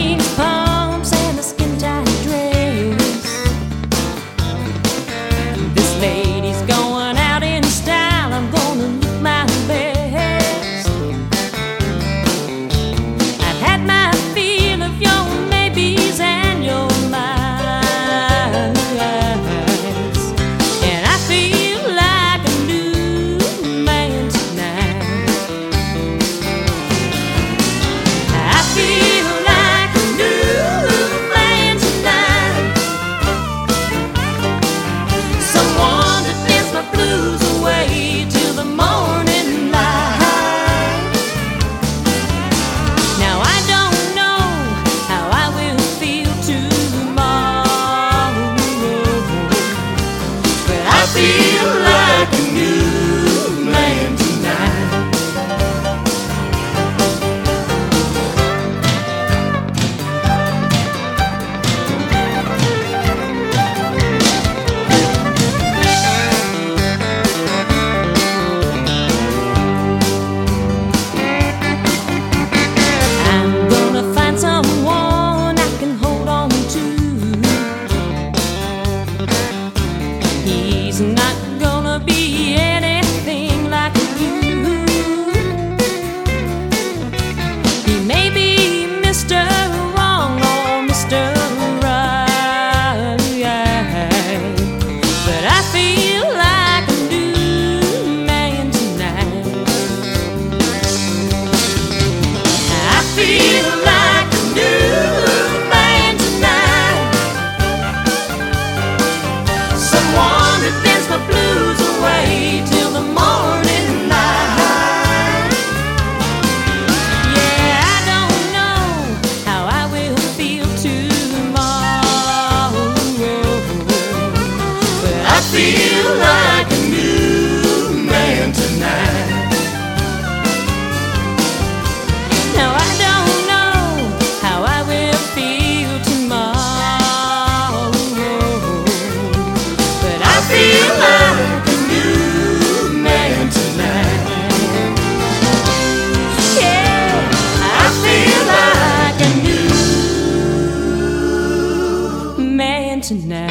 jeans, pumps, and a skin-tight dress. This lady's going out in style. I'm gonna look my best. I've had my fill of your maybes and your miles, and I feel like a new man tonight. I feel like a new man tonight. Someone to dance my blues away till the morning light. Now I don't know how I will feel tomorrow, but I feel like a new man tonight. I'm gonna find someone I can hold on to. He's not gonna be anything like you. He may be Mr. Wrong or Mr. Right, but I feel like a new man tonight. I feel like a new man tonight. Someone to dance my blues away till the morning light. Yeah, I don't know how I will feel tomorrow, but I feel like a new man tonight. Now I don't know how I will feel tomorrow, but I feel like a new man tonight. Yeah, I feel like a new man tonight.